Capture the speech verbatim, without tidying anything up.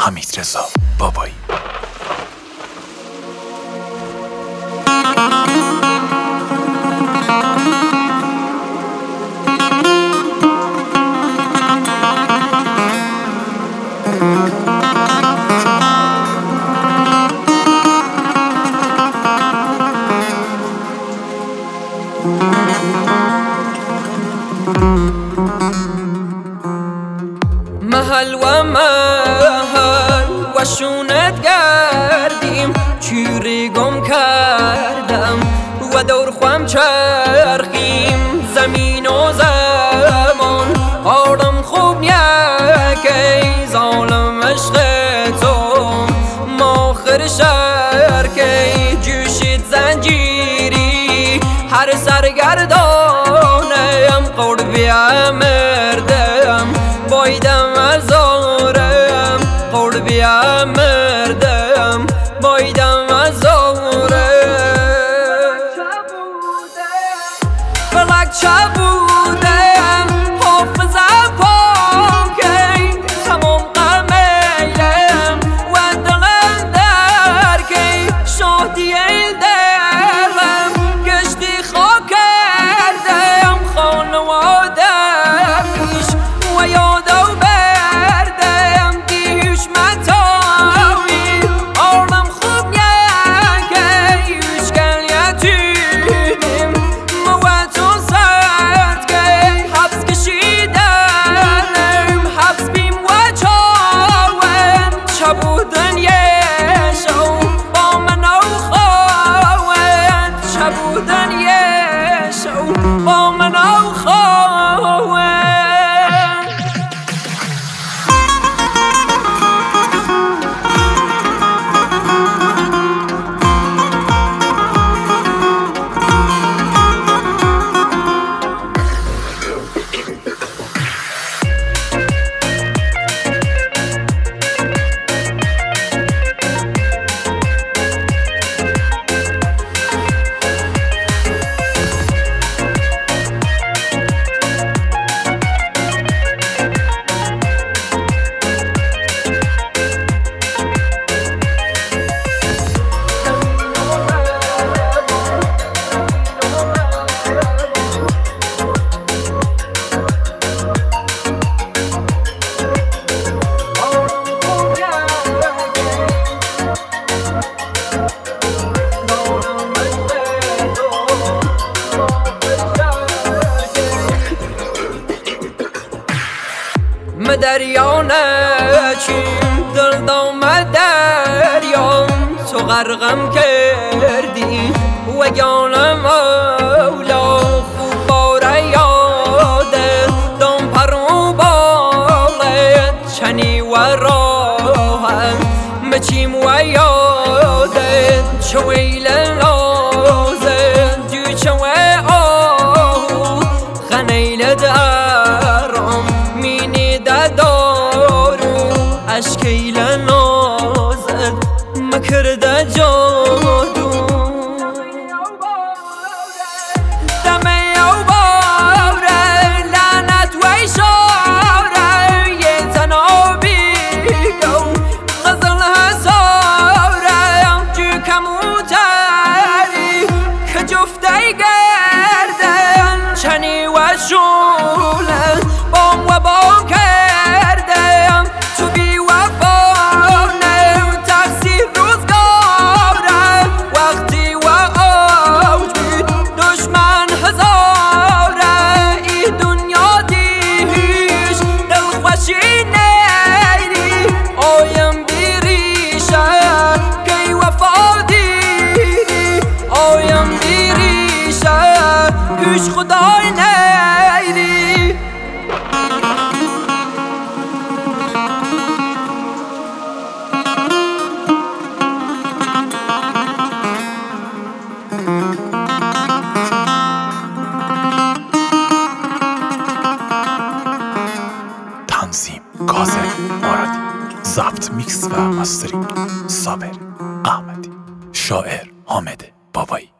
حمیدرضا بابایی. محل و محل و شونت گردیم، چیری گم کردم و دور خوام چرخیم. زمین و زمان آدم خوب نیکی، ظالم عشق تو ماخر شرکی. جوشید زنجیری هر سرگردانم، قول بیا مردم بایدم ازارم، قول بیا مردم بایدم ازارم. فلک چه بودم حافظم پاکی، تمام قمیلم و دلم درکی. شادی دلم گشتی خاک کردم، خانوادمیش و یادو بردم دیش متاوی. آرم خوب نیکی یوشگل یتیم، موتون سرد که حبس کشیدنم. حبس بیم و چاوم چه بودن یه شو با من و خواهد، چه بودن یه شو با من و خواهد. دریا نچیم دل دام دریام، تو غرقم کردی و گانم مولا. خوب باره یاده دام پرو بالت، چنی و راهم مچیم و یاده. چویل نازد جو چوه آهو خنیل درام مینی دارو. اشکیل نازد مکرده جادو، دمه او باره لعنت و اشاره. یه تنابی گو غزل هزاره، جو کموتری که جفته گردن. چنی و شولن بام و بام کردم، تو بی وفانه و تقصیر روزگاره. وقتی و اوج بود دشمن هزاره، ای دنیا دیش دلخوشی نیری. آیم بیریشه که وفا دیری، آیم بیریشه هیچ خدای نیری. تنظیم کاظم مرادی، ضبط میکس و ماسترینگ صابر احمدی، شاعر حامد بابایی.